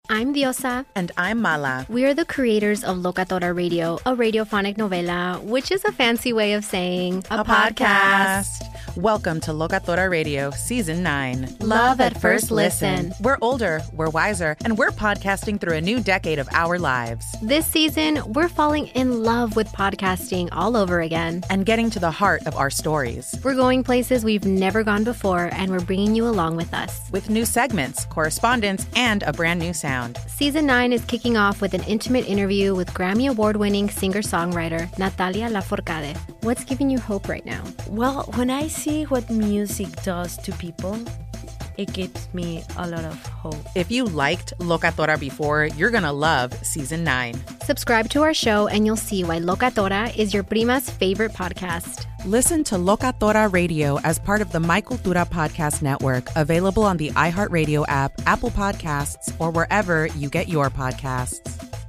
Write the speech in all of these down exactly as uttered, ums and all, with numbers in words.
I'm Diosa. And I'm Mala. We are the creators of Locatora Radio, a radiophonic novela, which is a fancy way of saying a, a podcast. podcast. Welcome to Locatora Radio, Season nine. Love, Love at First listen. listen. We're older, we're wiser, and we're podcasting through a new decade of our lives. This season, we're falling in love with podcasting all over again. And getting to the heart of our stories. We're going places we've never gone before, and we're bringing you along with us. With new segments, correspondence, and a brand new sound. Season nine is kicking off with an intimate interview with Grammy Award-winning singer-songwriter Natalia Lafourcade. What's giving you hope right now? Well, when I see what music does to people, it gives me a lot of hope. If you liked Locatora before, you're going to love Season nine. Subscribe to our show and you'll see why Locatora is your prima's favorite podcast. Listen to Locatora Radio as part of the My Cultura Podcast Network, available on the iHeartRadio app, Apple Podcasts, or wherever you get your podcasts.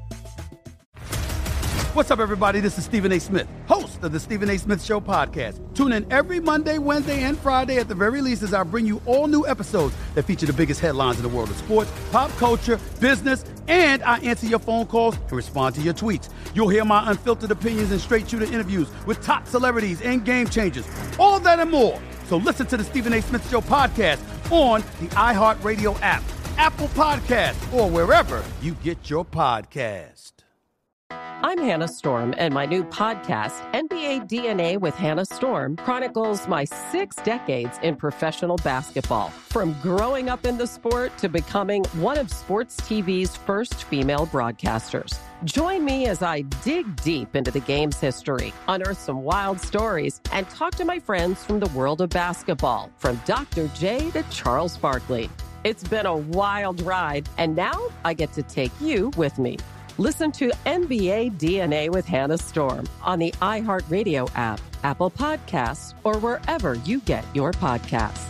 What's up, everybody? This is Stephen A. Smith, host of the Stephen A. Smith Show podcast. Tune in every Monday, Wednesday, and Friday at the very least as I bring you all new episodes that feature the biggest headlines in the world of sports, pop culture, business, and I answer your phone calls and respond to your tweets. You'll hear my unfiltered opinions and straight-shooter interviews with top celebrities and game changers. All that and more. So listen to the Stephen A. Smith Show podcast on the iHeartRadio app, Apple Podcasts, or wherever you get your podcast. I'm Hannah Storm, and my new podcast, N B A D N A with Hannah Storm, chronicles my six decades in professional basketball. From growing up in the sport to becoming one of sports T V's first female broadcasters. Join me as I dig deep into the game's history, unearth some wild stories, and talk to my friends from the world of basketball, from Doctor J to Charles Barkley. It's been a wild ride, and now I get to take you with me. Listen to N B A D N A with Hannah Storm on the iHeartRadio app, Apple Podcasts, or wherever you get your podcasts.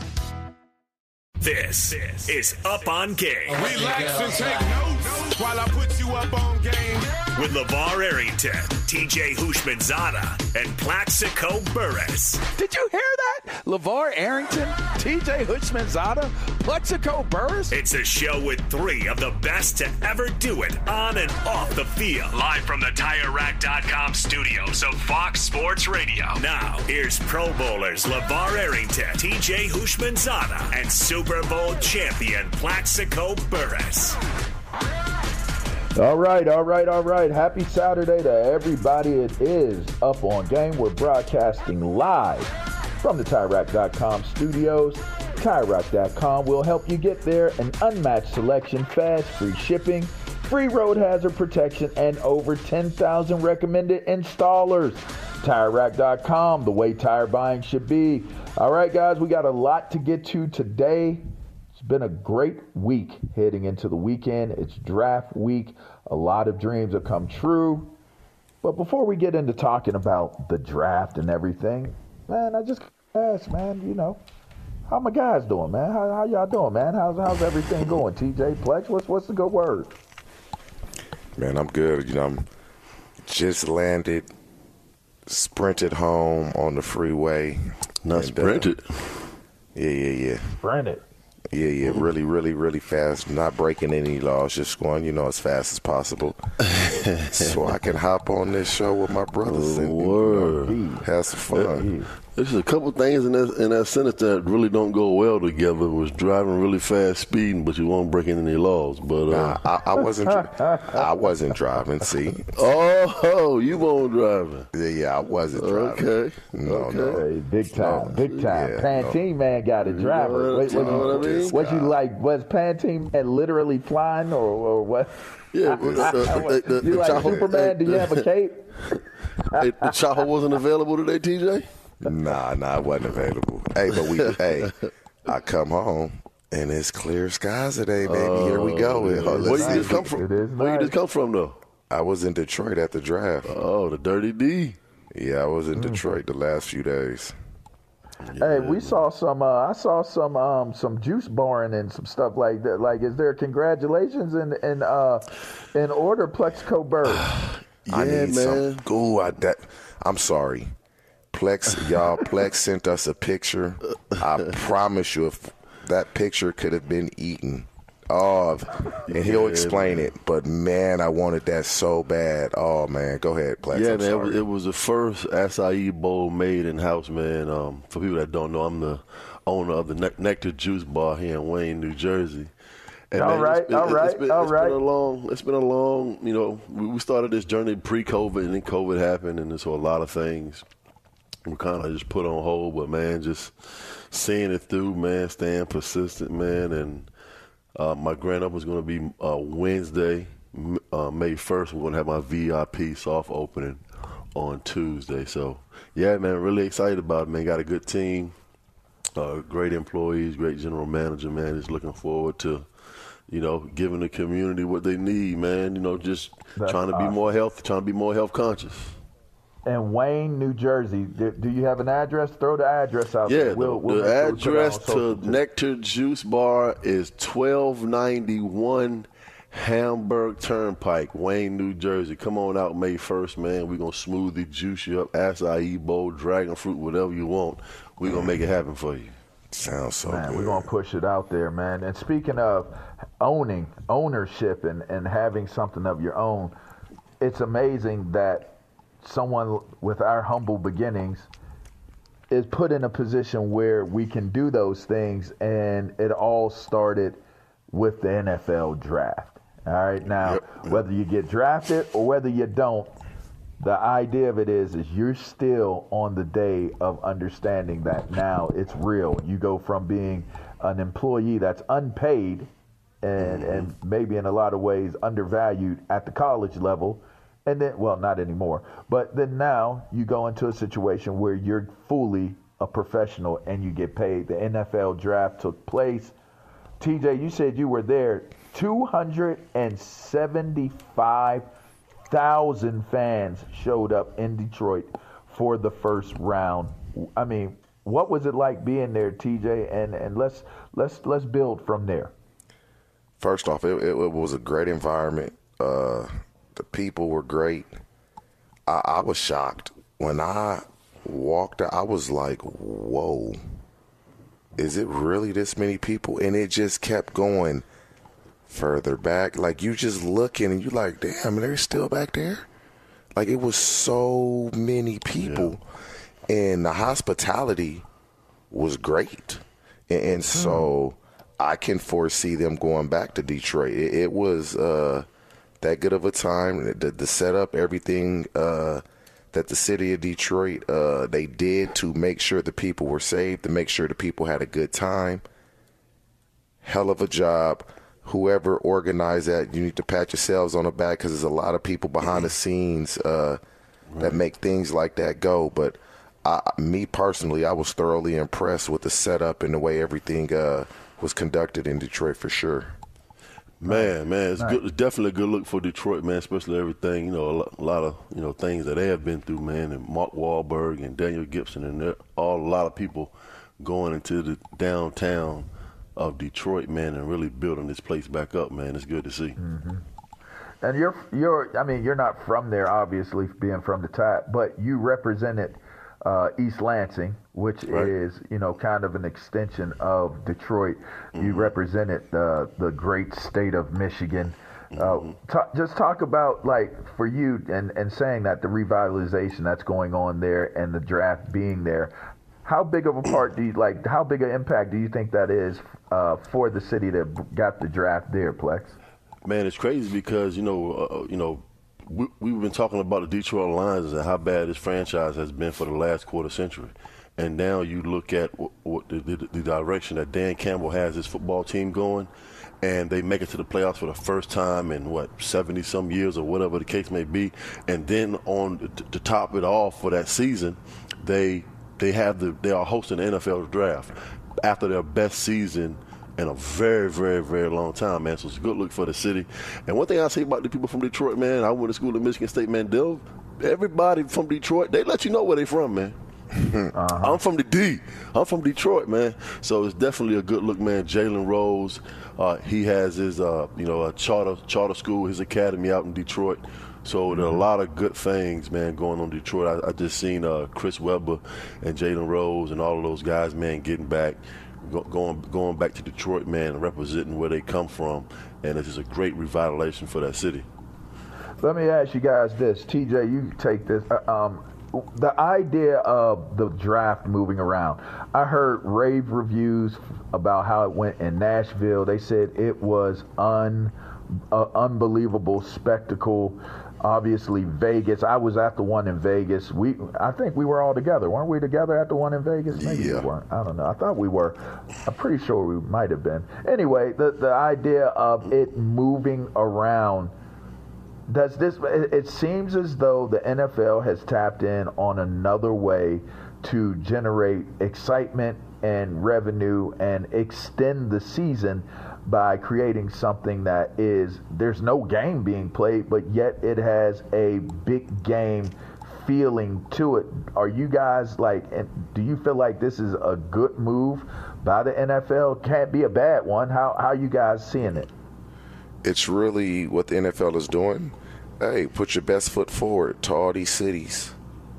This is Up on Game. Relax and take notes while I put you up on game. With LeVar Arrington, T J Houshmandzadeh, and Plaxico Burress. Did you hear that? LeVar Arrington, T J Houshmandzadeh, Plaxico Burress. It's a show with three of the best to ever do it on and off the field. Live from the Tire Rack dot com studios of Fox Sports Radio. Now, here's Pro Bowlers LeVar Arrington, T J Houshmandzadeh, and Super Bowl champion Plaxico Burress. All right, all right, all right. Happy Saturday to everybody. It is Up on Game. We're broadcasting live from the Tire Rack dot com studios. Tire Rack dot com will help you get there. An unmatched selection, fast, free shipping, free road hazard protection, and over ten thousand recommended installers. Tire Rack dot com, the way tire buying should be. All right, guys, we got a lot to get to today. It's been a great week heading into the weekend. It's draft week. A lot of dreams have come true. But before we get into talking about the draft and everything, man, I just asked, man, you know, how my guys doing, man? How, how y'all doing, man? How's how's everything going? T J, Plex, what's what's the good word? Man, I'm good. You know, I'm just landed, sprinted home on the freeway. Not and, sprinted. Uh, yeah, yeah, yeah. Sprinted. Yeah, yeah, really, really, really fast. Not breaking any laws, just going, you know, as fast as possible. So I can hop on this show with my brothers oh, and, word. and you know, have some fun. There's a couple things in that in that sentence that really don't go well together. Was driving really fast, speeding, but you won't break any laws. But uh, nah, I, I wasn't. I wasn't driving. See. Oh, you weren't driving. Yeah, yeah, I wasn't driving. Okay. No, okay. no. Hey, big time, no. big time. Yeah, Pantene no. man got a driver. You know what, what, what, you know you, what I mean? what you like? Was Pantene man literally flying, or, or what? Yeah. the, the, the, you the like Chaho, Superman? Do you have a cape? Hey, the Chaho wasn't available today, T J? Nah, nah, it wasn't available. Hey, but we, hey, I come home and it's clear skies today, baby. Uh, Here we go. Where Oh, you just come from? Where nice. you just come from, though? I was in Detroit at the draft. Oh, the Dirty D. Yeah, I was in mm. Detroit the last few days. Yeah. Hey, we saw some. Uh, I saw some um, some juice barring and some stuff like that. Like, is there congratulations in in uh, in order, Plaxico Burress? Yeah, I need man. some. Ooh, I, that, I'm sorry. Plex, y'all, Plex sent us a picture. I promise you, if that picture could have been eaten, Oh, and he'll Yeah, explain man. it. But, man, I wanted that so bad. Oh, man. Go ahead, Plex. Yeah, I'm man, it sorry. was, it was the first acai bowl made in-house, man. Um, for people that don't know, I'm the owner of the Ne- Nectar Juice Bar here in Wayne, New Jersey. And All man, right, it's been, all right, it's been, all it's right. been a long, it's been a long, you know, we, we started this journey pre-COVID, and then COVID happened, and so a lot of things we kind of just put on hold. But man, just seeing it through, man, staying persistent, man, and uh, my grand opening is going to be uh, Wednesday, m- uh, May first. We're going to have my V I P soft opening on Tuesday. So yeah, man, really excited about it, man. Got a good team, uh, great employees, great general manager, man. Just looking forward to, you know, giving the community what they need, man. You know, just That's trying to be awesome. more healthy, trying to be more health conscious. And Wayne, New Jersey, do, do you have an address? Throw the address out Yeah, there. We'll, the, we'll the make sure we put it address on social to too. Nectar Juice Bar is twelve ninety-one Hamburg Turnpike, Wayne, New Jersey. Come on out May first, man. We're going to smoothie juice you up, acai bowl, dragon fruit, whatever you want. We're going to make it happen for you. Sounds so Man, good. we're going to push it out there, man. And speaking of owning, ownership, and, and having something of your own, it's amazing that someone with our humble beginnings is put in a position where we can do those things, and it all started with the N F L draft. All right, now, Yep. whether you get drafted or whether you don't, the idea of it is, is you're still on the day of understanding that now it's real. You go from being an employee that's unpaid and, Mm-hmm. and maybe in a lot of ways undervalued at the college level, and then, well, not anymore, but then now you go into a situation where you're fully a professional and you get paid. The N F L draft took place. T J, you said you were there. two hundred seventy-five thousand fans showed up in Detroit for the first round. I mean, what was it like being there, T J? And and let's let's let's build from there. First off, it, it, it was a great environment. Uh, the people were great. I, I was shocked. When I walked out, I was like, whoa, is it really this many people? And it just kept going further back. Like, you just looking and you like, damn, they're still back there? Like, it was so many people. Yeah. And the hospitality was great. And, and so I can foresee them going back to Detroit. It, it was uh, that good of a time. The, the setup, everything uh, that the city of Detroit, uh, they did to make sure the people were safe, to make sure the people had a good time. Hell of a job. Whoever organized that, you need to pat yourselves on the back, because there's a lot of people behind the scenes uh, right. that make things like that go. But I, me personally, I was thoroughly impressed with the setup and the way everything uh, was conducted in Detroit for sure. Man, man, it's Nice. good. It's definitely a good look for Detroit, man. Especially everything, you know, a lot, a lot of you know things that they have been through, man. And Mark Wahlberg and Daniel Gibson, and they're all a lot of people going into the downtown of Detroit, man, and really building this place back up, man. It's good to see. Mm-hmm. And you're you're I mean, you're not from there, obviously, being from the top, but you represented uh, East Lansing, which Right. is, you know, kind of an extension of Detroit. Mm-hmm. You represented the the great state of Michigan. Mm-hmm. Uh, talk, just talk about, like, for you, and, and saying that the revitalization that's going on there and the draft being there, how big of a part do you, like, how big an impact do you think that is uh, for the city that got the draft there, Plex? Man, it's crazy because, you know, uh, you know, we, we've been talking about the Detroit Lions and how bad this franchise has been for the last quarter century. And now you look at what, what the, the, the direction that Dan Campbell has his football team going, and they make it to the playoffs for the first time in, what, seventy-some years or whatever the case may be. And then on to, to top it off for that season, they they have the they are hosting the N F L draft after their best season in a very, very, very long time, man. So it's a good look for the city. And one thing I say about the people from Detroit, man, I went to school at Michigan State, man. They'll, everybody from Detroit, they let you know where they from, man. Uh-huh. I'm from the D. I'm from Detroit, man. So it's definitely a good look, man. Jalen Rose, uh, he has his, uh, you know, a charter charter school, his academy out in Detroit. So there are a lot of good things, man, going on in Detroit. I, I just seen uh, Chris Webber and Jalen Rose and all of those guys, man, getting back, go, going going back to Detroit, man, and representing where they come from, and it's just a great revitalization for that city. Let me ask you guys this. T J, you take this. Um, the idea of the draft moving around. I heard rave reviews about how it went in Nashville. They said it was un, uh, unbelievable spectacle. Obviously, Vegas. I was at the one in Vegas. We, I think we were all together. Weren't we together at the one in Vegas? Maybe yeah. we weren't. I don't know. I thought we were. I'm pretty sure we might have been. Anyway, the, the idea of it moving around, does this, it, it seems as though the N F L has tapped in on another way to generate excitement and revenue and extend the season by creating something that is, there's no game being played, but yet it has a big game feeling to it. Are you guys like, do you feel like this is a good move by the N F L? Can't be a bad one. How how are you guys seeing it? It's really what the N F L is doing. Hey, put your best foot forward to all these cities.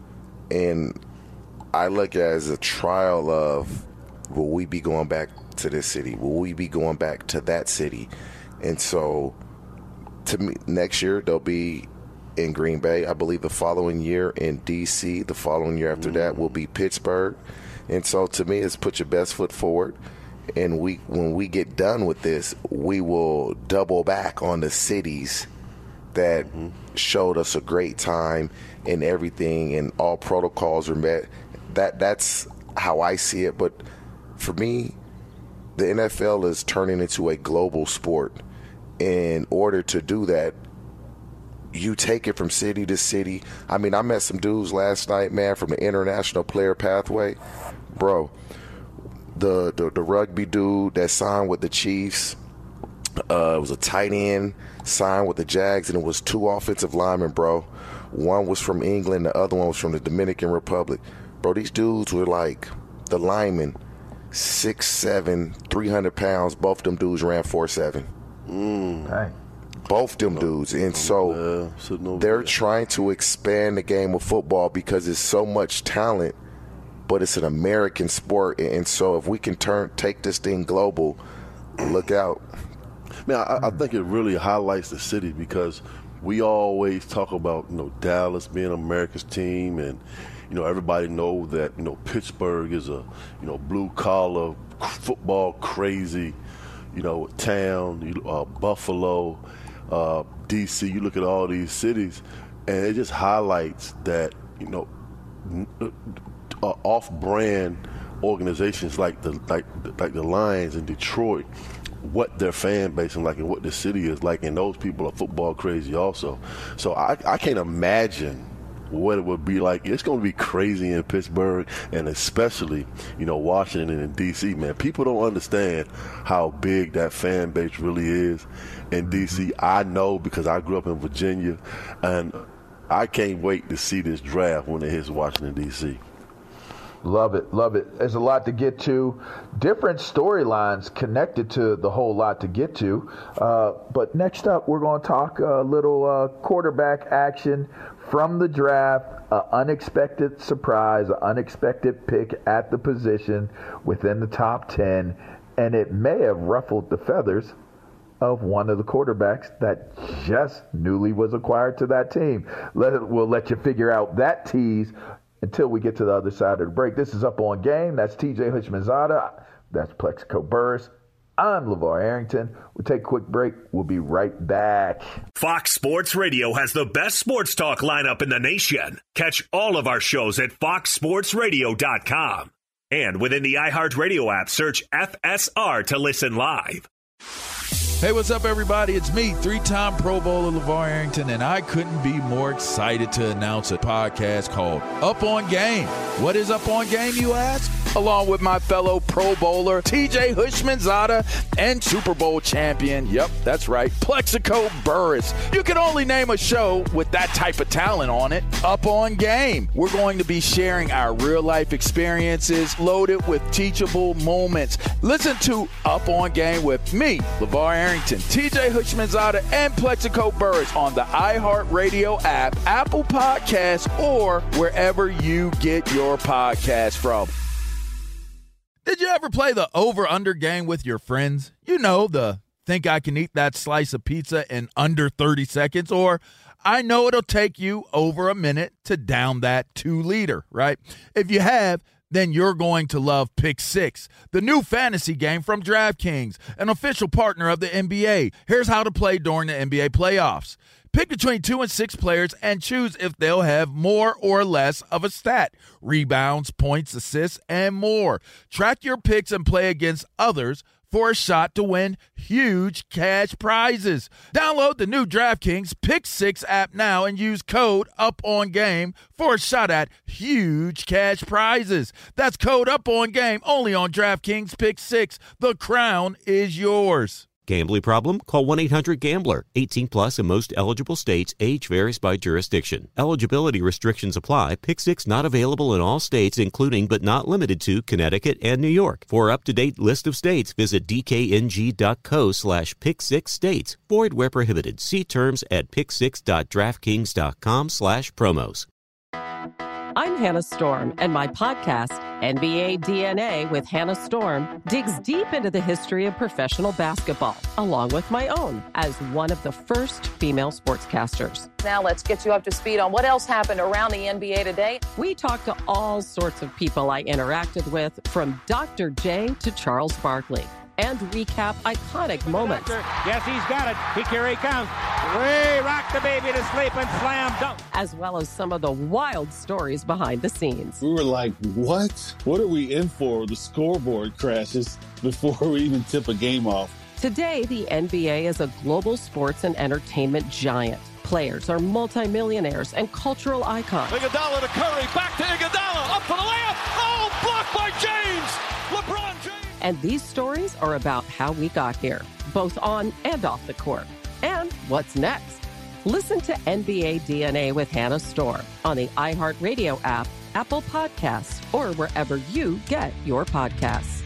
And I look at it as a trial of, will we be going back to this city? Will we be going back to that city? And so, to me, next year they'll be in Green Bay. I believe the following year in D C. The following year after mm. that will be Pittsburgh. And so, to me, it's put your best foot forward. And we, when we get done with this, we will double back on the cities that mm-hmm. showed us a great time and everything, and all protocols are met. That that's how I see it. But for me, the N F L is turning into a global sport. In order to do that, you take it from city to city. I mean, I met some dudes last night, man, from the International Player Pathway. Bro, the the, the rugby dude that signed with the Chiefs, uh, it was a tight end, signed with the Jags, and it was two offensive linemen, bro. One was from England, the other one was from the Dominican Republic. Bro, these dudes were like the linemen, six seven, three hundred pounds. Both of them dudes ran four seven. Mm. Dang. Both them dudes. And so uh, they're trying to expand the game of football because there's so much talent, but it's an American sport. And so if we can turn take this thing global, look out. Man, I, I think it really highlights the city because we always talk about, you know, Dallas being America's team, and you know, everybody know that, you know, Pittsburgh is a, you know, blue-collar, football crazy, you know, town, uh, Buffalo, uh, D C. You look at all these cities, and it just highlights that, you know, uh, off-brand organizations like the like like the Lions in Detroit, what their fan base is like and what the city is like, and those people are football crazy also. So I, I can't imagine what it would be like. It's going to be crazy in Pittsburgh, and especially, you know, Washington and D C, man. People don't understand how big that fan base really is in D C. I know because I grew up in Virginia, and I can't wait to see this draft when it hits Washington, D C. Love it, love it. There's a lot to get to. Different storylines connected to the whole lot to get to. Uh, but next up, we're going to talk a little uh, quarterback action from the draft, an unexpected surprise, an unexpected pick at the position within the top ten, and it may have ruffled the feathers of one of the quarterbacks that just newly was acquired to that team. Let it, we'll let you figure out that tease until we get to the other side of the break. This is Up On Game. That's T J Houshmandzadeh. That's Plexico Burress. I'm LeVar Arrington. We'll take a quick break. We'll be right back. Fox Sports Radio has the best sports talk lineup in the nation. Catch all of our shows at fox sports radio dot com. And within the iHeartRadio app, search F S R to listen live. Hey, what's up, everybody? It's me, three-time Pro Bowler LeVar Arrington, and I couldn't be more excited to announce a podcast called Up On Game. What is Up On Game, you ask? Along with my fellow Pro Bowler, T J Houshmandzadeh, and Super Bowl champion, yep, that's right, Plexico Burress. You can only name a show with that type of talent on it, Up On Game. We're going to be sharing our real-life experiences loaded with teachable moments. Listen to Up On Game with me, LeVar Arrington, T J Houshmandzadeh, and Plexico Burress on the iHeartRadio app, Apple Podcasts, or wherever you get your podcasts from. Did you ever play the over-under game with your friends? You know, the think I can eat that slice of pizza in under thirty seconds, or I know it'll take you over a minute to down that two-liter, right? If you have, then you're going to love Pick Six, the new fantasy game from DraftKings, an official partner of the N B A. Here's how to play during the N B A playoffs. Pick between two and six players and choose if they'll have more or less of a stat, rebounds, points, assists, and more. Track your picks and play against others for a shot to win huge cash prizes. Download the new DraftKings Pick Six app now and use code UPONGAME for a shot at huge cash prizes. That's code UPONGAME only on DraftKings Pick Six. The crown is yours. Gambling problem? Call one eight hundred gambler. eighteen plus in most eligible states. Age varies by jurisdiction. Eligibility restrictions apply. Pick Six not available in all states, including but not limited to Connecticut and New York. For up-to-date list of states, visit dkng.co slash pick six states. Void where prohibited. See terms at pick six dot draftkings dot com slash promos. I'm Hannah Storm, and my podcast, N B A D N A with Hannah Storm, digs deep into the history of professional basketball, along with my own, as one of the first female sportscasters. Now let's get you up to speed on what else happened around the N B A today. We talked to all sorts of people I interacted with, from Doctor J to Charles Barkley, and recap iconic moments. Yes, he's got it. He, here he comes. Way rock the baby to sleep and slam dunk. As well as some of the wild stories behind the scenes. We were like, what? What are we in for? The scoreboard crashes before we even tip a game off. Today, the N B A is a global sports and entertainment giant. Players are multimillionaires and cultural icons. Iguodala to Curry, back to Iguodala, up for the layup. Oh, blocked by James. LeBron James. And these stories are about how we got here, both on and off the court. And what's next? Listen to N B A D N A with Hannah Storm on the iHeartRadio app, Apple Podcasts, or wherever you get your podcasts.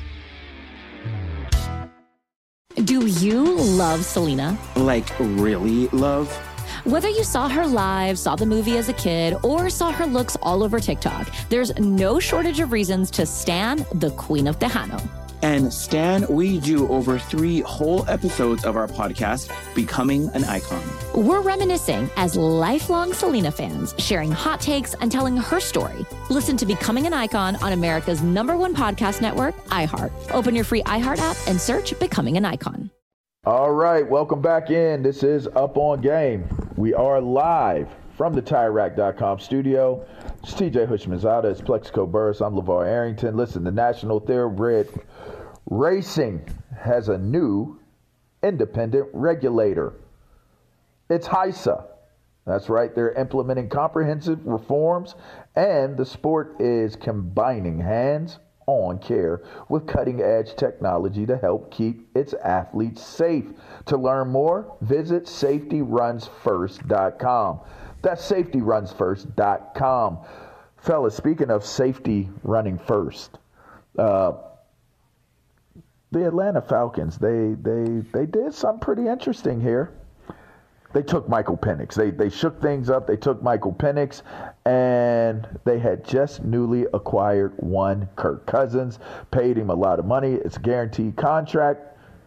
Do you love Selena? Like, really love? Whether you saw her live, saw the movie as a kid, or saw her looks all over TikTok, there's no shortage of reasons to stan the Queen of Tejano. And Stan, we do over three whole episodes of our podcast, Becoming an Icon. We're reminiscing as lifelong Selena fans, sharing hot takes and telling her story. Listen to Becoming an Icon on America's number one podcast network, iHeart. Open your free iHeart app and search Becoming an Icon. All right, welcome back in. This is Up on Game. We are live from the Tire Rack dot com studio. It's T J Hushmanzada. It's Plexico Burris. I'm LeVar Arrington. Listen, the National Thoroughbred Racing has a new independent regulator. It's HISA. That's right. They're implementing comprehensive reforms, and the sport is combining hands-on care with cutting-edge technology to help keep its athletes safe. To learn more, visit safety runs first dot com. That's safety runs first dot com. Fellas, speaking of safety running first, uh, the Atlanta Falcons, they they they did something pretty interesting here. They took Michael Penix. They they shook things up. They took Michael Penix, and they had just newly acquired one Kirk Cousins, paid him a lot of money. It's a guaranteed contract.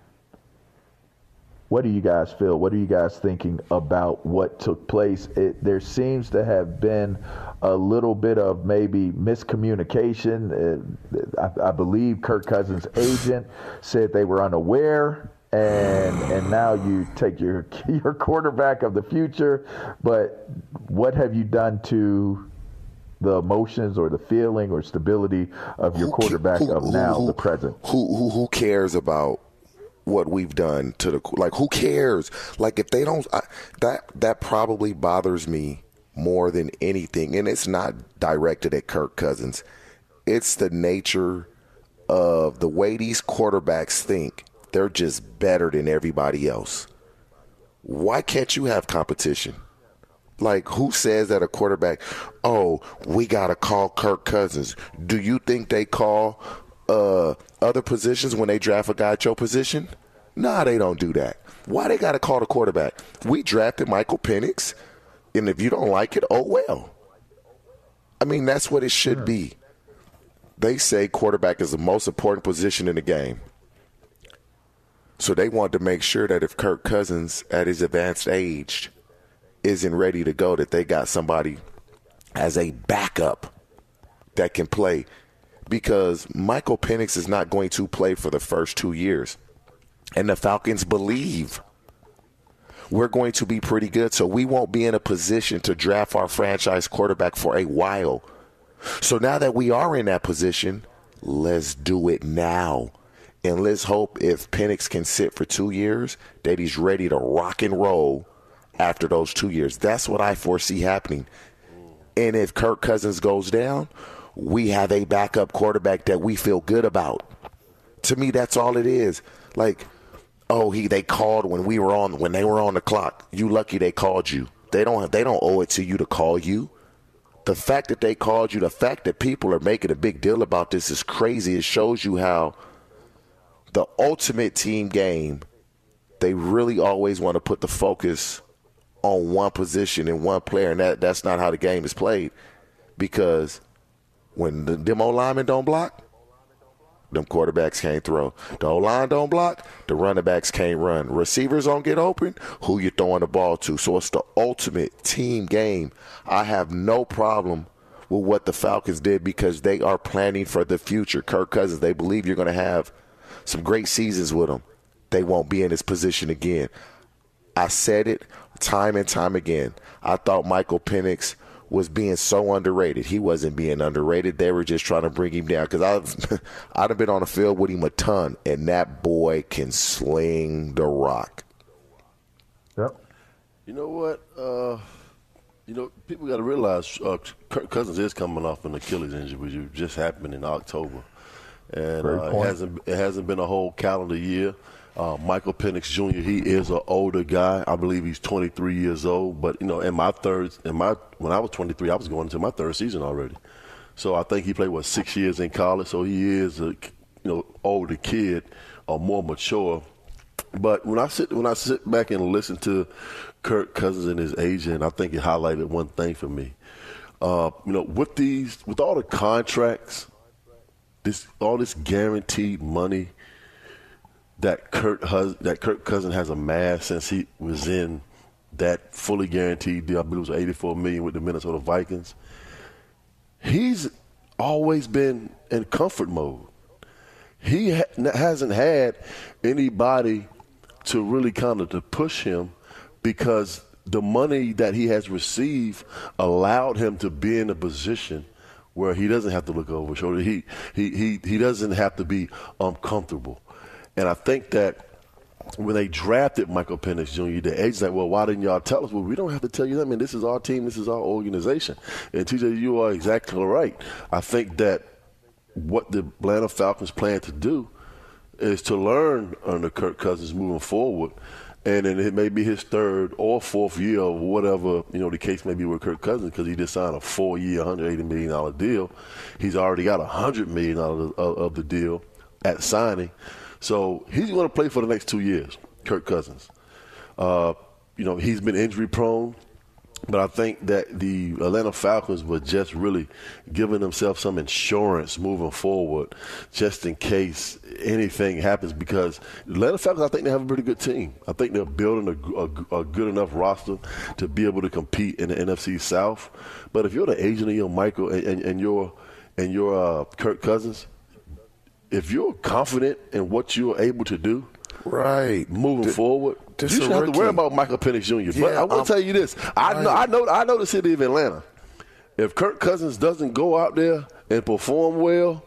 What do you guys feel? What are you guys thinking about what took place? It, there seems to have been a little bit of maybe miscommunication. Uh, I, I believe Kirk Cousins' agent said they were unaware, and and now you take your your quarterback of the future. But what have you done to the emotions or the feeling or stability of your quarterback who, of now, who, the present? Who, who who cares about what we've done to the, like, who cares? Like, if they don't, I, that that probably bothers me more than anything. And it's not directed at Kirk Cousins. It's the nature of the way these quarterbacks think. They're just better than everybody else. Why can't you have competition? Like, who says that a quarterback, oh, we got to call Kirk Cousins? Do you think they call uh, other positions when they draft a guy at your position? Nah, they don't do that. Why they got to call the quarterback? We drafted Michael Penix, and if you don't like it, oh well. I mean, that's what it should be. they say quarterback is the most important position in the game. So they want to make sure that if Kirk Cousins, at his advanced age, isn't ready to go, that they got somebody as a backup that can play. Because Michael Penix is not going to play for the first two years. And the Falcons believe we're going to be pretty good, so we won't be in a position to draft our franchise quarterback for a while. So now that we are in that position, let's do it now. And let's hope if Penix can sit for two years, that he's ready to rock and roll after those two years. That's what I foresee happening. And if Kirk Cousins goes down, we have a backup quarterback that we feel good about. To me, that's all it is. Like, oh, he they called when we were on when they were on the clock. You lucky they called you. They don't they don't owe it to you to call you. The fact that they called you, the fact that people are making a big deal about this is crazy. It shows you how the ultimate team game, they really always want to put the focus on one position and one player, and that, that's not how the game is played. Because when the demo linemen don't block, them quarterbacks can't throw. The O-line don't block, the running backs can't run. Receivers don't get open, who you throwing the ball to? So it's the ultimate team game. I have no problem with what the Falcons did because they are planning for the future. Kirk Cousins, they believe you're going to have some great seasons with him. They won't be in this position again. I said it time and time again. I thought Michael Penix was being so underrated. He wasn't being underrated. They were just trying to bring him down because I've I'd have been on the field with him a ton, and that boy can sling the rock. Yep. You know what? Uh, you know, people got to realize uh, Kirk Cousins is coming off an Achilles injury, which just happened in October, and uh, it hasn't it hasn't been a whole calendar year. Uh, Michael Penix Junior He is an older guy. I believe he's twenty-three years old. But you know, in my third, in my when I was twenty-three, I was going into my third season already. So I think he played what six years in college. So he is a you know older kid, or more mature. But when I sit when I sit back and listen to Kirk Cousins and his agent, I think it highlighted one thing for me. Uh, you know, with these with all the contracts, this all this guaranteed money that Kirk Hus- that Kirk Cousins has amassed since he was in that fully guaranteed deal. I believe it was eighty-four million dollars with the Minnesota Vikings. He's always been in comfort mode. He ha- hasn't had anybody to really kind of to push him because the money that he has received allowed him to be in a position where he doesn't have to look over his shoulder. He he he he doesn't have to be uncomfortable. And I think that when they drafted Michael Penix Junior, the agent's like, well, why didn't y'all tell us? Well, we don't have to tell you that. I mean, this is our team. This is our organization. And, T J, you are exactly right. I think that what the Atlanta Falcons plan to do is to learn under Kirk Cousins moving forward. And then it may be his third or fourth year or whatever, you know, the case may be with Kirk Cousins because he just signed a four-year, one hundred eighty million dollars deal. He's already got one hundred million dollars of, of the deal at signing. So he's going to play for the next two years, Kirk Cousins. Uh, you know, he's been injury prone, but I think that the Atlanta Falcons were just really giving themselves some insurance moving forward just in case anything happens because the Atlanta Falcons, I think they have a pretty good team. I think they're building a, a, a good enough roster to be able to compete in the N F C South. But if you're the agent of your Michael and, and, and your, and your uh, Kirk Cousins, if you're confident in what you're able to do, right, moving the, forward, you shouldn't have to worry about Michael Penix Junior Yeah, but I want to tell you this: I right. know, I know, I know the city of Atlanta. If Kirk Cousins doesn't go out there and perform well,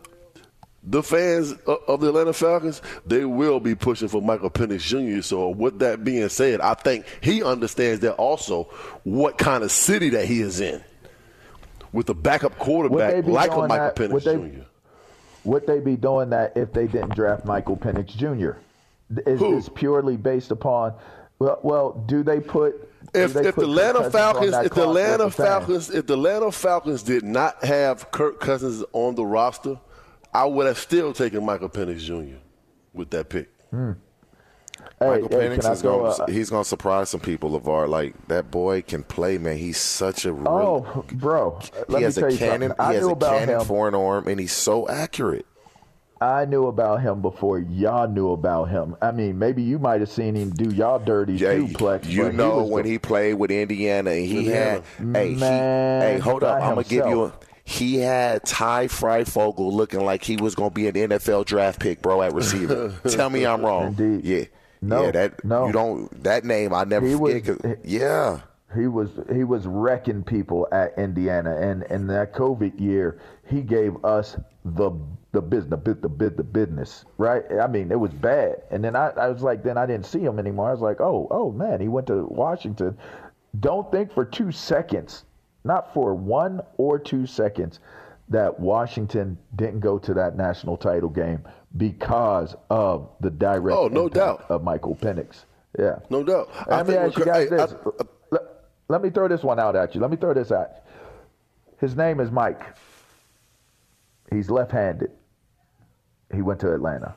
the fans of the Atlanta Falcons, they will be pushing for Michael Penix Junior So, with that being said, I think he understands that also what kind of city that he is in with a backup quarterback like a Michael that, Penix Junior Would they be doing that if they didn't draft Michael Penix Junior? Is this purely based upon? Well, well, do they put? If, do they if put the Atlanta Falcons, if the Atlanta Falcons, if the Atlanta Falcons did not have Kirk Cousins on the roster, I would have still taken Michael Penix Junior with that pick. Hmm. Hey, Michael hey, Penix can I is go, going uh, he's going to surprise some people, LeVar. Like, that boy can play, man. He's such a really, Oh, bro. Let he me has tell a you cannon, something. I he has knew a about cannon him. for an arm, and he's so accurate. I knew about him before y'all knew about him. I mean, maybe you might have seen him do y'all dirty Yeah, too, Plex. you but he know was when the- he played with Indiana, and he Indiana. had, hey, he, Man, hey, hold up, by I'm gonna give you a. himself. He had Ty Freifogel looking like he was gonna be an N F L draft pick, bro, at receiver. Tell me I'm wrong. Indeed. Yeah, No, yeah, that no. you don't. That name I never He was- forget. 'cause- yeah. He was he was wrecking people at Indiana, and in that COVID year, he gave us the the business, the bit, the bit, the business, right? I mean, it was bad. And then I, I was like, then I didn't see him anymore. I was like, oh, oh man, he went to Washington. Don't think for two seconds, not for one or two seconds, that Washington didn't go to that national title game because of the direct Oh, no impact doubt. of Michael Penix. Yeah, no doubt. I Let me think ask you we're- guys hey, this. I- let, let me throw this one out at you. Let me throw this at you. His name is Mike. He's left-handed. He went to Atlanta.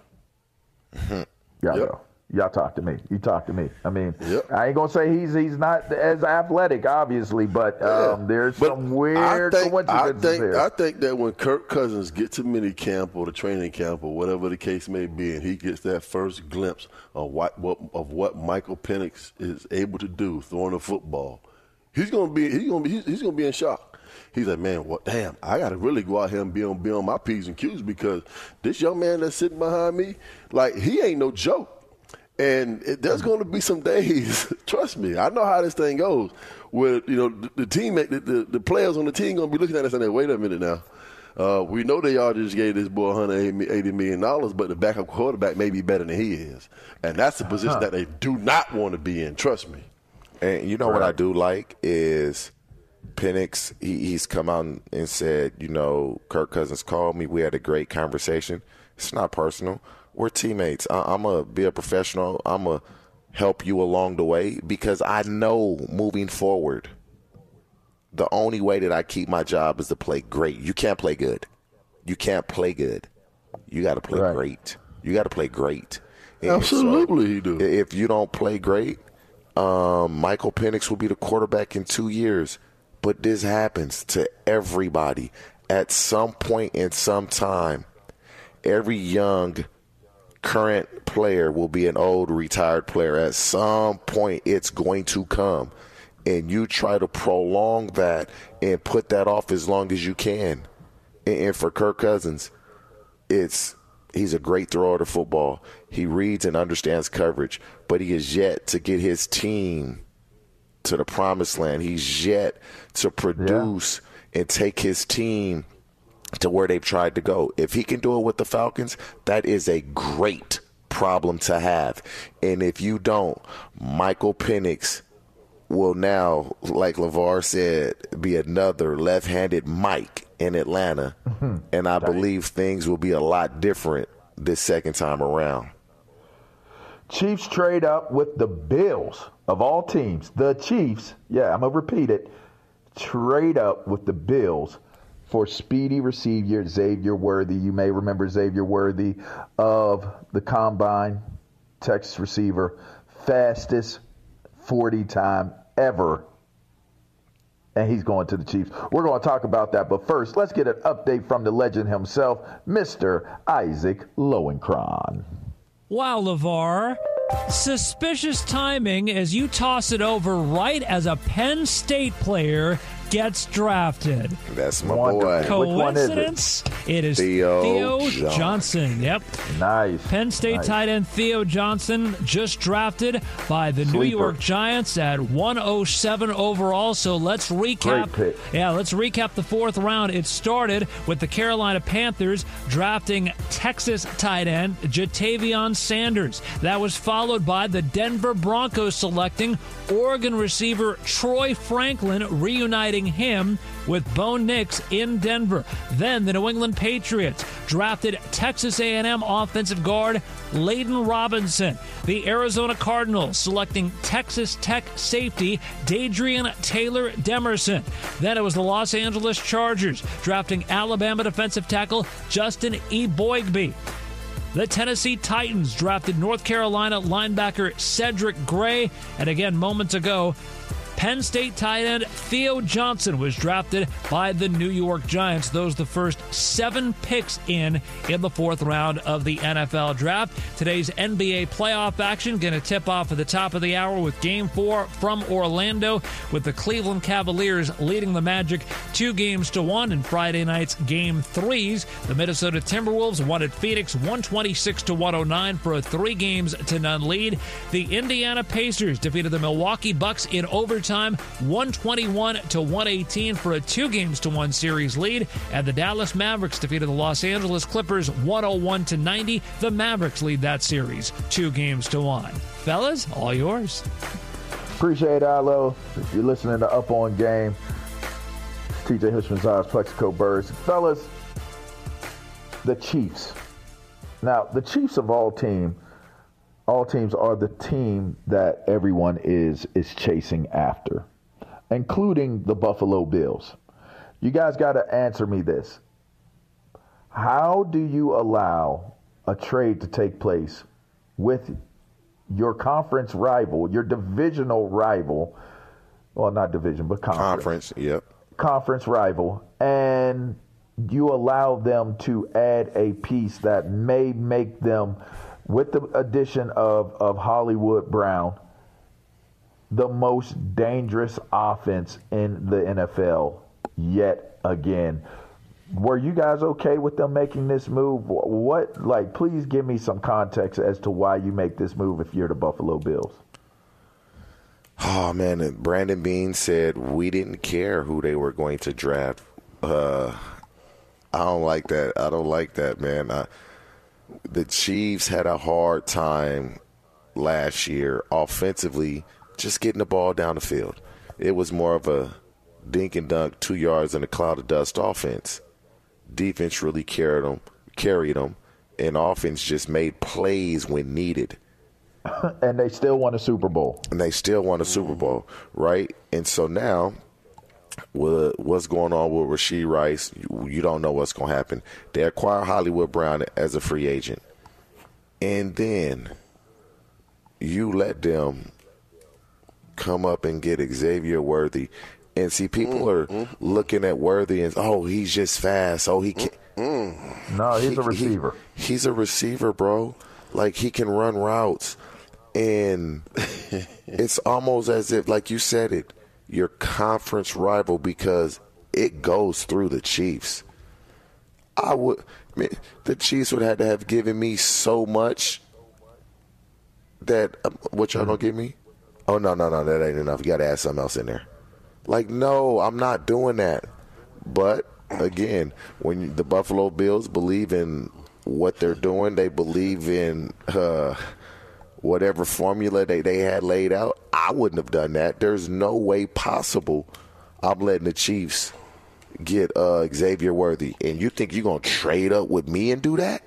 Y'all Yep. go. Y'all talk to me. You talk to me. I mean, Yep. I ain't gonna say he's he's not as athletic, obviously, but um, there's But some weird I think, I coincidences think, here. I think that when Kirk Cousins gets to mini camp or the training camp or whatever the case may be, and he gets that first glimpse of what, what of what Michael Penix is able to do throwing the football, he's gonna be he's gonna be he's, he's gonna be in shock. He's like, man, what? Damn, I got to really go out here and be on be on my P's and Q's because this young man that's sitting behind me, like, he ain't no joke. And it, there's going to be some days, trust me, I know how this thing goes, where, you know, the, the teammate, the, the, the players on the team going to be looking at us and saying, wait a minute now. Uh, we know they all just gave this boy one hundred eighty million dollars, but the backup quarterback may be better than he is. And that's the position Huh. that they do not want to be in, trust me. And you know what I do like is Penix, he, he's come out and said, you know, Kirk Cousins called me. We had a great conversation. It's not personal. We're teammates. I, I'm going to be a professional. I'm going to help you along the way because I know moving forward, the only way that I keep my job is to play great. You can't play good. You can't play good. You got to play Right. great. You got to play great. And Absolutely, so he do. If you don't play great, um, Michael Penix will be the quarterback in two years. But this happens to everybody at some point in some time. Every young current player will be an old retired player. At some point, it's going to come. And you try to prolong that and put that off as long as you can. And, and for Kirk Cousins, it's he's a great thrower of the football. He reads and understands coverage, but he is yet to get his team to the promised land. He's yet to produce yeah. and take his team to where they've tried to go. If he can do it with the Falcons, that is a great problem to have. And if you don't, Michael Penix will now, like LeVar said, be another left-handed Mike in Atlanta. Mm-hmm. And I believe things will be a lot different this second time around. Chiefs trade up with the Bills of all teams. The Chiefs, yeah, I'm going to repeat it, trade up with the Bills for speedy receiver Xavier Worthy. You may remember Xavier Worthy of the Combine, Texas receiver, fastest forty time ever. And he's going to the Chiefs. We're going to talk about that. But first, let's get an update from the legend himself, Mister Isaac Lowenkron. Wow, LeVar. Suspicious timing as you toss it over right as a Penn State player gets drafted. That's my Wonderful. boy. Which one is it? Coincidence? It is Theo, Theo Johnson. Johnson. Yep. Nice. Penn State nice. tight end Theo Johnson just drafted by the Sleeper. New York Giants at one oh seven overall. So let's recap. Great pick. Yeah, let's recap the fourth round. It started with the Carolina Panthers drafting Texas tight end Jatavion Sanders. That was followed by the Denver Broncos selecting Oregon receiver Troy Franklin, reuniting him with Bo Nix in Denver. Then the New England Patriots drafted Texas A and M offensive guard Layden Robinson. The Arizona Cardinals selecting Texas Tech safety Dadrian Taylor Demerson. Then it was the Los Angeles Chargers drafting Alabama defensive tackle Justin E. Boygby. The Tennessee Titans drafted North Carolina linebacker Cedric Gray. And again, moments ago, Penn State tight end Theo Johnson was drafted by the New York Giants. Those are the first seven picks in in the fourth round of the N F L draft. Today's N B A playoff action going to tip off at the top of the hour with Game four from Orlando, with the Cleveland Cavaliers leading the Magic two games to one in Friday night's Game threes. The Minnesota Timberwolves won at Phoenix one twenty-six to one oh nine for a three games to none lead. The Indiana Pacers defeated the Milwaukee Bucks in overtime one twenty-one to one eighteen for a two games to one series lead, and the Dallas Mavericks defeated the Los Angeles Clippers one oh one to ninety. The Mavericks lead that series two games to one. Fellas, all yours. Appreciate it, Ilo. If you're listening to Up On Game, it's T J Hushmanzada's Plexico Birds. Fellas, the Chiefs. Now, the Chiefs of all team All teams are the team that everyone is is chasing after, including the Buffalo Bills. You guys got to answer me this. How do you allow a trade to take place with your conference rival, your divisional rival, well, not division, but conference. Conference, yep. Conference rival, and you allow them to add a piece that may make them, with the addition of, of Hollywood Brown, the most dangerous offense in the N F L yet again. Were you guys okay with them making this move? What, like, please give me some context as to why you make this move if you're the Buffalo Bills. Oh, man, and Brandon Beane said we didn't care who they were going to draft. Uh, I don't like that. I don't like that, man. I, The Chiefs had a hard time last year offensively just getting the ball down the field. It was more of a dink and dunk, two yards in a cloud of dust offense. Defense really carried them, carried them, and offense just made plays when needed. And they still won a Super Bowl. And they still won a Super Bowl, right? And so now, what's going on with Rashee Rice, you, you don't know what's going to happen. They acquire Hollywood Brown as a free agent. And then you let them come up and get Xavier Worthy. And see, people are mm-hmm. looking at Worthy and, oh, he's just fast. Oh, he can't. Mm-hmm. No, he's he, a receiver. He, he's a receiver, bro. Like, he can run routes. And it's almost as if, like you said it, your conference rival, because it goes through the Chiefs. I would, I mean, the Chiefs would have to have given me so much that um, what y'all gonna give me? Oh no, no, no, that ain't enough. You got to add something else in there. Like, no, I'm not doing that. But again, when you, the Buffalo Bills believe in what they're doing, they believe in uh, whatever formula they, they had laid out. I wouldn't have done that. There's no way possible I'm letting the Chiefs get uh, Xavier Worthy. And you think you're going to trade up with me and do that?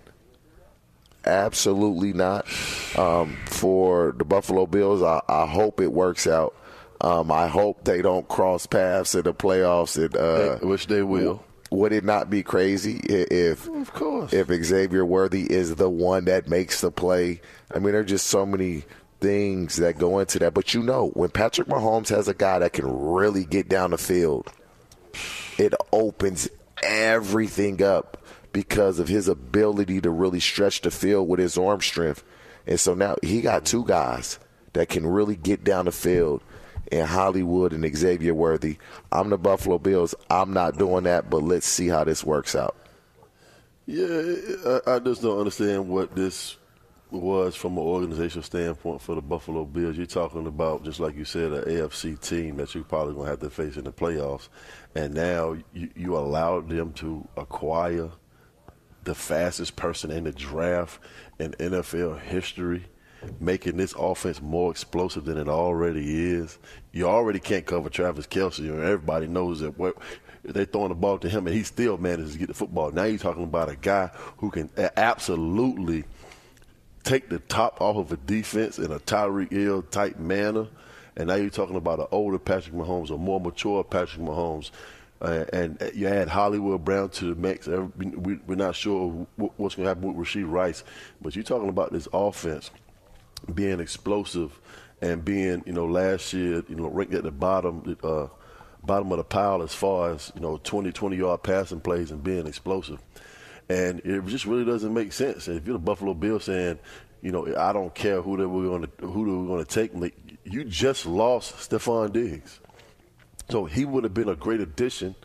Absolutely not. Um, for the Buffalo Bills, I, I hope it works out. Um, I hope they don't cross paths in the playoffs. And, uh, Which they will. Would it not be crazy if, of course, if Xavier Worthy is the one that makes the play? I mean, there are just so many things that go into that. But you know, when Patrick Mahomes has a guy that can really get down the field, it opens everything up because of his ability to really stretch the field with his arm strength. And so now he got two guys that can really get down the field, and Hollywood and Xavier Worthy. I'm the Buffalo Bills. I'm not doing that, but let's see how this works out. Yeah, I, I just don't understand what this was from an organizational standpoint for the Buffalo Bills. You're talking about, just like you said, an A F C team that you're probably going to have to face in the playoffs. And now you, you allowed them to acquire the fastest person in the draft in N F L history, making this offense more explosive than it already is. You already can't cover Travis Kelce, and everybody knows that what, they're throwing the ball to him, and he still manages to get the football. Now you're talking about a guy who can absolutely take the top off of a defense in a Tyreek Hill-type manner, and now you're talking about an older Patrick Mahomes, a more mature Patrick Mahomes. Uh, and you add Hollywood Brown to the mix. We, we're not sure what's going to happen with Rashee Rice. But you're talking about this offense being explosive and being, you know, last year, you know, ranked at the bottom uh, bottom of the pile as far as, you know, twenty, twenty-yard passing plays and being explosive. And it just really doesn't make sense. And if you're the Buffalo Bills saying, you know, I don't care who they were going to who they were going to take, like, you just lost Stephon Diggs. So he would have been a great addition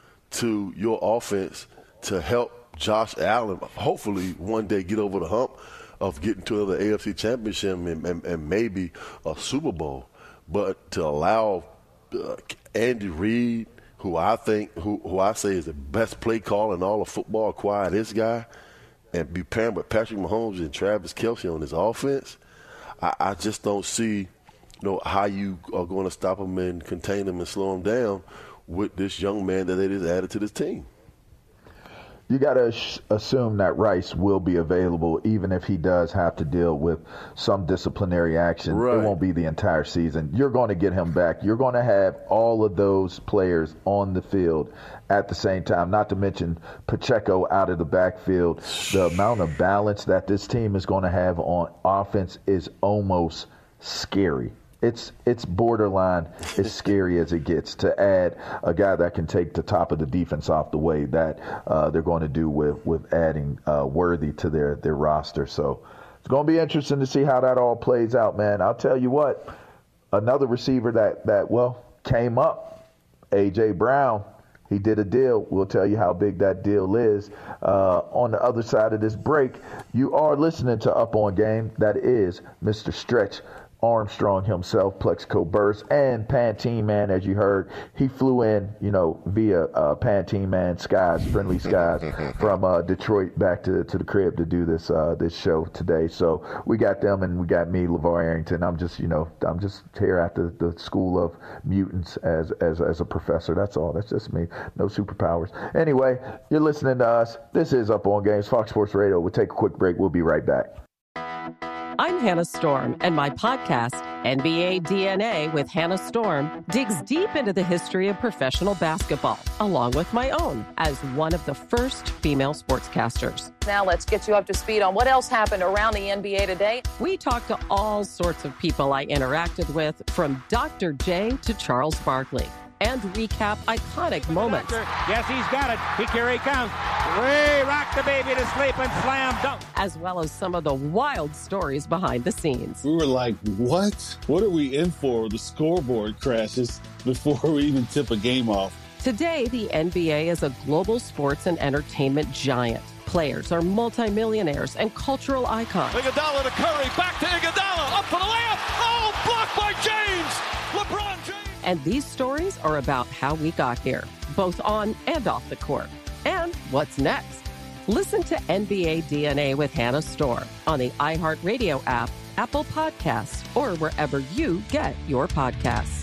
to your offense to help Josh Allen hopefully one day get over the hump of getting to the A F C Championship and, and, and maybe a Super Bowl. But to allow uh, Andy Reid, who I think, who, who I say is the best play caller in all of football, acquire this guy and be paired with Patrick Mahomes and Travis Kelce on his offense, I, I just don't see you know, how you are going to stop him and contain him and slow him down with this young man that they just added to this team. You got to assume that Rice will be available even if he does have to deal with some disciplinary action. Right. It won't be the entire season. You're going to get him back. You're going to have all of those players on the field at the same time, not to mention Pacheco out of the backfield. The amount of balance that this team is going to have on offense is almost scary. It's it's borderline as scary as it gets to add a guy that can take the top of the defense off the way that uh, they're going to do with, with adding uh, Worthy to their, their roster. So it's going to be interesting to see how that all plays out, man. I'll tell you what, another receiver that, that well, came up, A J. Brown, he did a deal. We'll tell you how big that deal is. Uh, on the other side of this break, you are listening to Up On Game. That is Mister Stretch Armstrong himself, Plexico Burst, and Pantene Man, as you heard. He flew in, you know, via uh, Pantene Man Skies, Friendly Skies, from uh, Detroit back to, to the crib to do this uh, this show today. So we got them, and we got me, LeVar Arrington. I'm just, you know, I'm just here after the School of Mutants as, as, as a professor. That's all. That's just me. No superpowers. Anyway, you're listening to us. This is Up On Games, Fox Sports Radio. We'll take a quick break. We'll be right back. I'm Hannah Storm, and my podcast, N B A D N A with Hannah Storm, digs deep into the history of professional basketball, along with my own, as one of the first female sportscasters. Now let's get you up to speed on what else happened around the N B A today. We talked to all sorts of people I interacted with, from Doctor J to Charles Barkley, and recap iconic moments. Yes, he's got it. Here he comes. Way rock the baby to sleep and slam dunk. As well as some of the wild stories behind the scenes. We were like, what? What are we in for? The scoreboard crashes before we even tip a game off. Today, the N B A is a global sports and entertainment giant. Players are multimillionaires and cultural icons. Iguodala to Curry, back to Iguodala, up for the layup. Oh, blocked by James. LeBron James. And these stories are about how we got here, both on and off the court. And what's next? Listen to N B A D N A with Hannah Storm on the iHeartRadio app, Apple Podcasts, or wherever you get your podcasts.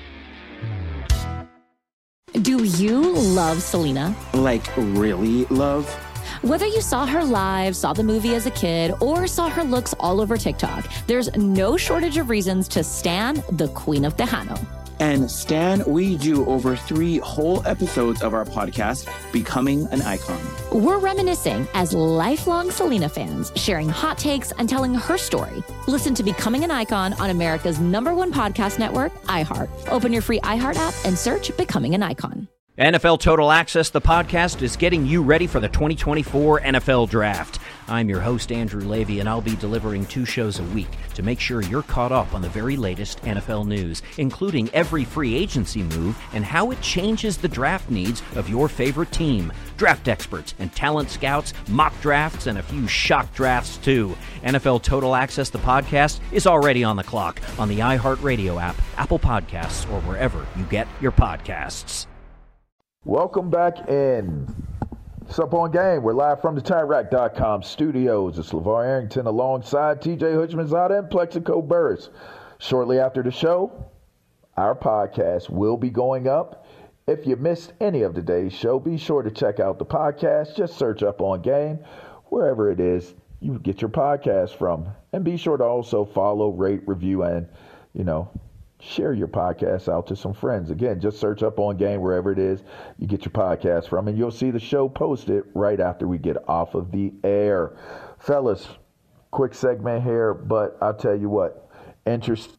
Do you love Selena? Like, really love? Whether you saw her live, saw the movie as a kid, or saw her looks all over TikTok, there's no shortage of reasons to stan the Queen of Tejano. And Stan, we do over three whole episodes of our podcast, Becoming an Icon. We're reminiscing as lifelong Selena fans, sharing hot takes and telling her story. Listen to Becoming an Icon on America's number one podcast network, iHeart. Open your free iHeart app and search Becoming an Icon. N F L Total Access, the podcast, is getting you ready for the twenty twenty-four N F L Draft. I'm your host, Andrew Levy, and I'll be delivering two shows a week to make sure you're caught up on the very latest N F L news, including every free agency move and how it changes the draft needs of your favorite team. Draft experts and talent scouts, mock drafts, and a few shock drafts, too. N F L Total Access, the podcast, is already on the clock on the iHeartRadio app, Apple Podcasts, or wherever you get your podcasts. Welcome back in. It's Up On Game. We're live from the Tire Rack dot com studios. It's LeVar Arrington alongside T J Hutchmanzada and Plexico Burst. Shortly after the show, our podcast will be going up. If you missed any of today's show, be sure to check out the podcast. Just search Up On Game wherever it is you get your podcast from. And be sure to also follow, rate, review, and, you know, share your podcast out to some friends. Again, just search Up On Game wherever it is you get your podcast from, and you'll see the show posted right after we get off of the air. Fellas, quick segment here, but I'll tell you what, interest.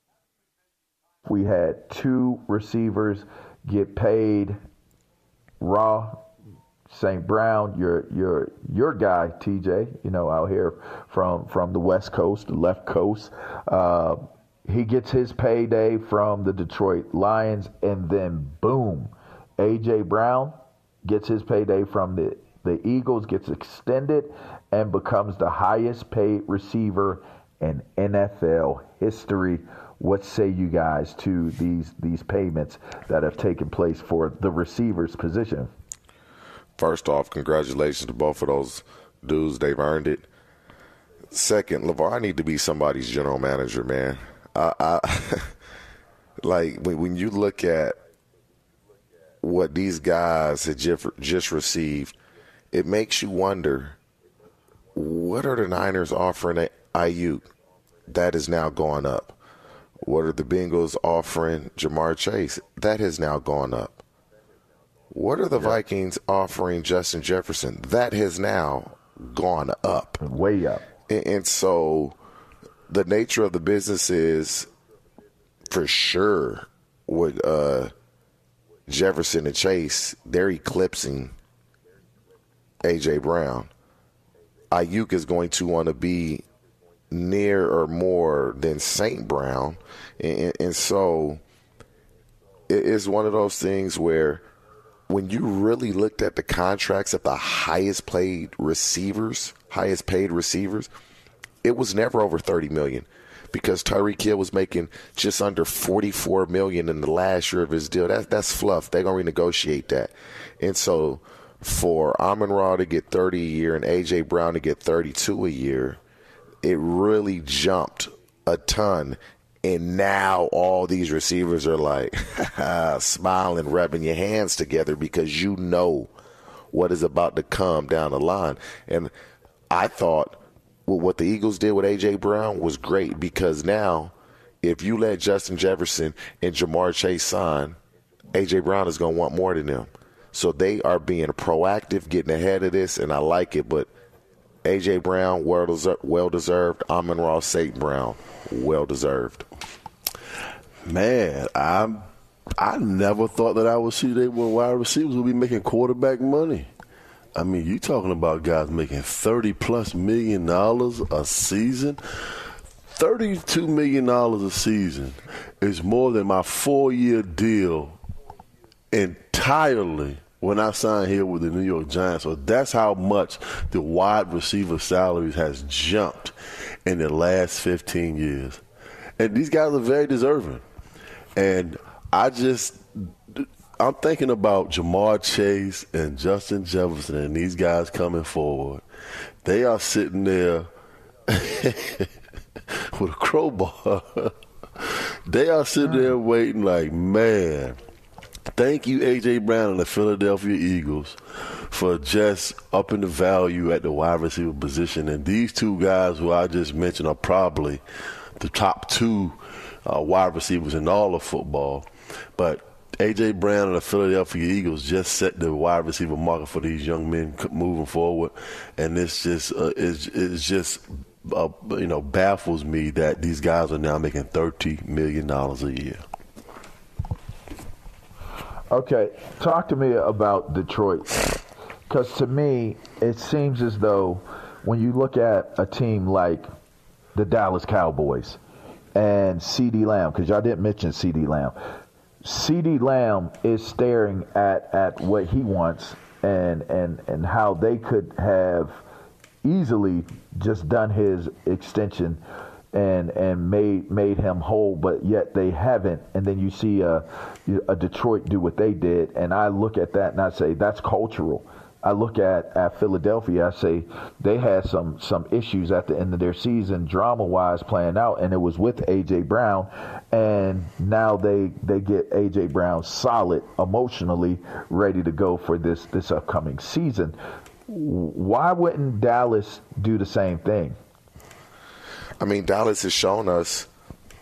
We had two receivers get paid raw. Saint Brown, your your your guy, T J, you know, out here from from the West Coast, the left coast. Uh, he gets his payday from the Detroit Lions, and then boom, A J Brown gets his payday from the, the Eagles, gets extended, and becomes the highest paid receiver in N F L history. What say you guys to these these payments that have taken place for the receivers position? First off, congratulations to both of those dudes. They've earned it. Second, LeVar, I need to be somebody's general manager, man. I, I like when, when you look at what these guys had just, just received, it makes you wonder, what are the Niners offering Ayuk that is now gone up? What are the Bengals offering Jamar Chase? That has now gone up. What are the yeah. Vikings offering Justin Jefferson? That has now gone up. Way up. And, and so the nature of the business is, for sure, with uh, Jefferson and Chase, they're eclipsing A J Brown. Ayuk is going to want to be near or more than Saint Brown. And, and so it is one of those things where when you really looked at the contracts of the highest paid receivers, highest paid receivers, it was never over thirty million dollars because Tyreek Hill was making just under forty-four million dollars in the last year of his deal. That, that's fluff. They're going to renegotiate that. And so for Amon-Ra to get thirty a year and A J Brown to get thirty-two a year, it really jumped a ton. And now all these receivers are like smiling, rubbing your hands together because you know what is about to come down the line. And I thought well, what the Eagles did with A J Brown was great because now if you let Justin Jefferson and Jamar Chase sign, A J Brown is going to want more than them. So they are being proactive, getting ahead of this, and I like it. But A J Brown, well-deserved. Amon-Ra Saint Brown, well-deserved. Man, I I never thought that I would see they were wide receivers would be making quarterback money. I mean, you talking about guys making thirty plus million dollars a season. Thirty-two million dollars a season is more than my four-year deal entirely when I signed here with the New York Giants. So that's how much the wide receiver salaries has jumped in the last fifteen years. And these guys are very deserving. And I just, I'm thinking about Jamar Chase and Justin Jefferson and these guys coming forward. They are sitting there with a crowbar. They are sitting there waiting like, man, thank you, A J Brown and the Philadelphia Eagles, for just upping the value at the wide receiver position. And these two guys who I just mentioned are probably the top two uh, wide receivers in all of football. But A J Brown and the Philadelphia Eagles just set the wide receiver market for these young men moving forward. And this just uh, is it's just uh, you know baffles me that these guys are now making thirty million dollars a year. Okay, talk to me about Detroit. Because to me, it seems as though when you look at a team like the Dallas Cowboys and CeeDee Lamb, because y'all didn't mention CeeDee Lamb, CeeDee Lamb is staring at, at what he wants and, and, and how they could have easily just done his extension and and made made him whole, but yet they haven't. And then you see a, a Detroit do what they did, and I look at that and I say that's cultural. I look at, at Philadelphia, I say they had some some issues at the end of their season, drama-wise, playing out, and it was with A J Brown, and now they they get A J Brown solid, emotionally ready to go for this this upcoming season. Why wouldn't Dallas do the same thing? I mean, Dallas has shown us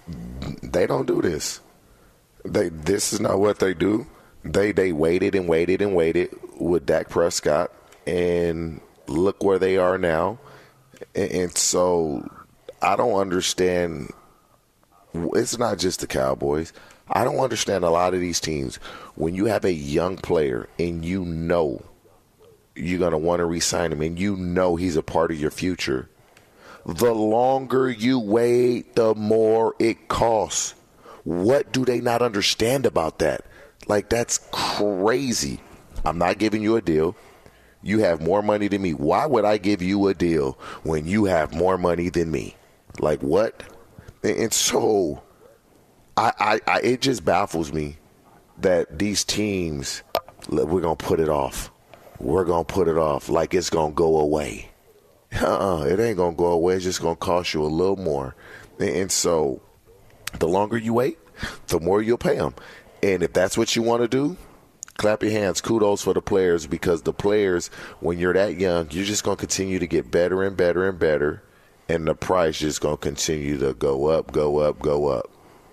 They don't do this. They this is not what they do. They they waited and waited and waited with Dak Prescott, and look where they are now. And, and so I don't understand. It's not just the Cowboys. I don't understand a lot of these teams. When you have a young player and you know you're going to want to re-sign him and you know he's a part of your future, the longer you wait, the more it costs. What do they not understand about that? Like, that's crazy. I'm not giving you a deal. You have more money than me. Why would I give you a deal when you have more money than me? Like, what? And so I, I, I it just baffles me that these teams, we're going to put it off. We're going to put it off like it's going to go away. Uh-uh, it ain't going to go away. It's just going to cost you a little more. And so the longer you wait, the more you'll pay them. And if that's what you want to do, clap your hands. Kudos for the players, because the players, when you're that young, you're just going to continue to get better and better and better. And the price is going to continue to go up, go up, go up.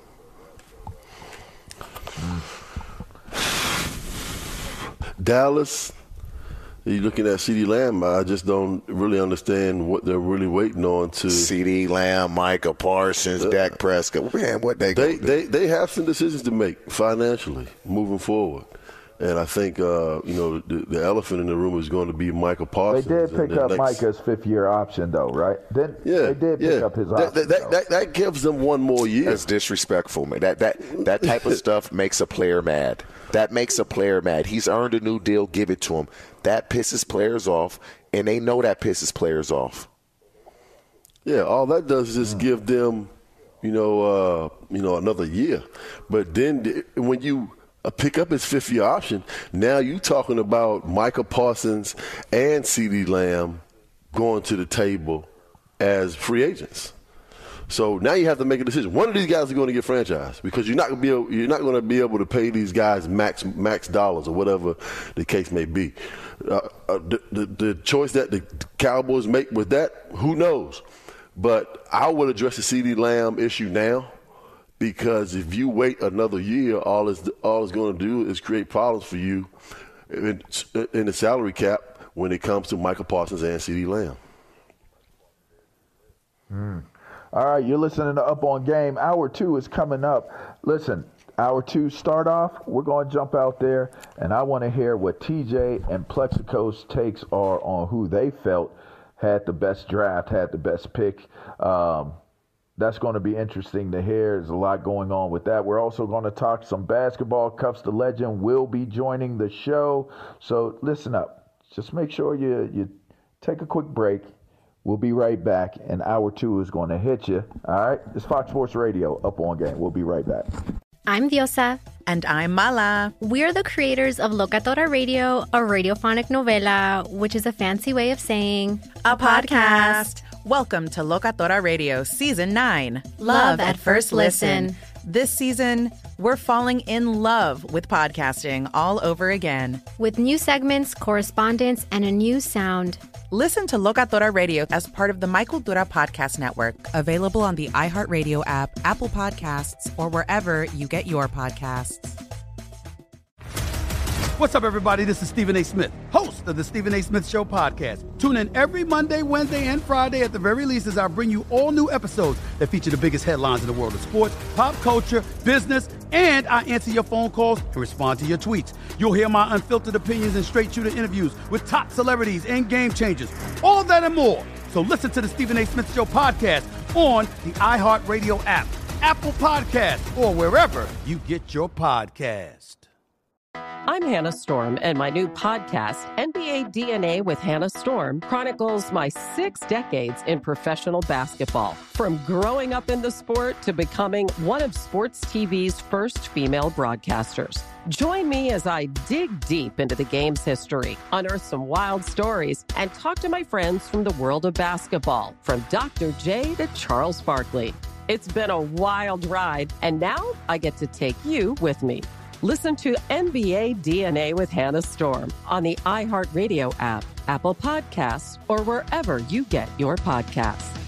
Dallas, you're looking at CeeDee Lamb. I just don't really understand what they're really waiting on to. CeeDee Lamb, Micah Parsons, uh, Dak Prescott. Man, what they they, they they have some decisions to make financially moving forward. And I think, uh, you know, the, the elephant in the room is going to be Micah Parsons. They did pick up next... Micah's fifth-year option, though, right? Then yeah, they did pick yeah. up his that, option. That, that, that gives them one more year. That's disrespectful, man. That that that type of stuff makes a player mad. That makes a player mad. He's earned a new deal. Give it to him. That pisses players off, and they know that pisses players off. Yeah, all that does is just mm. give them, you know, uh, you know, another year. But then when you Uh, pick up his fifth-year option, now you're talking about Micah Parsons and CeeDee Lamb going to the table as free agents. So now you have to make a decision. One of these guys are going to get franchised, because you're not going to be able, you're not going to be able to pay these guys max max dollars or whatever the case may be. Uh, uh, the, the, the choice that the Cowboys make with that, who knows? But I would address the CeeDee Lamb issue now. Because if you wait another year, all it's, all it's going to do is create problems for you in, in the salary cap when it comes to Micah Parsons and CeeDee Lamb. Mm. All right, you're listening to Up On Game. Hour two is coming up. Listen, hour two start off, we're going to jump out there, and I want to hear what T J and Plexico's takes are on who they felt had the best draft, had the best pick. Um That's going to be interesting to hear. There's a lot going on with that. We're also going to talk some basketball. Cuffs the Legend will be joining the show. So listen up. Just make sure you, you take a quick break. We'll be right back, and hour two is going to hit you. All right? It's Fox Sports Radio, Up On Game. We'll be right back. I'm Diosa. And I'm Mala. We're the creators of Locatora Radio, a radiophonic novela, which is a fancy way of saying a podcast. Welcome to Locatora Radio Season nine. Love at First Listen. This season, we're falling in love with podcasting all over again. With new segments, correspondence, and a new sound. Listen to Locatora Radio as part of the My Cultura Podcast Network. Available on the iHeartRadio app, Apple Podcasts, or wherever you get your podcasts. What's up, everybody? This is Stephen A. Smith, host of the Stephen A. Smith Show podcast. Tune in every Monday, Wednesday, and Friday at the very least as I bring you all new episodes that feature the biggest headlines in the world of sports, pop culture, business, and I answer your phone calls and respond to your tweets. You'll hear my unfiltered opinions and straight-shooter interviews with top celebrities and game changers. All of that and more. So listen to the Stephen A. Smith Show podcast on the iHeartRadio app, Apple Podcasts, or wherever you get your podcast. I'm Hannah Storm, and my new podcast, N B A D N A with Hannah Storm, chronicles my six decades in professional basketball. From growing up in the sport to becoming one of sports T V's first female broadcasters. Join me as I dig deep into the game's history, unearth some wild stories, and talk to my friends from the world of basketball, from Doctor J to Charles Barkley. It's been a wild ride, and now I get to take you with me. Listen to N B A D N A with Hannah Storm on the iHeartRadio app, Apple Podcasts, or wherever you get your podcasts.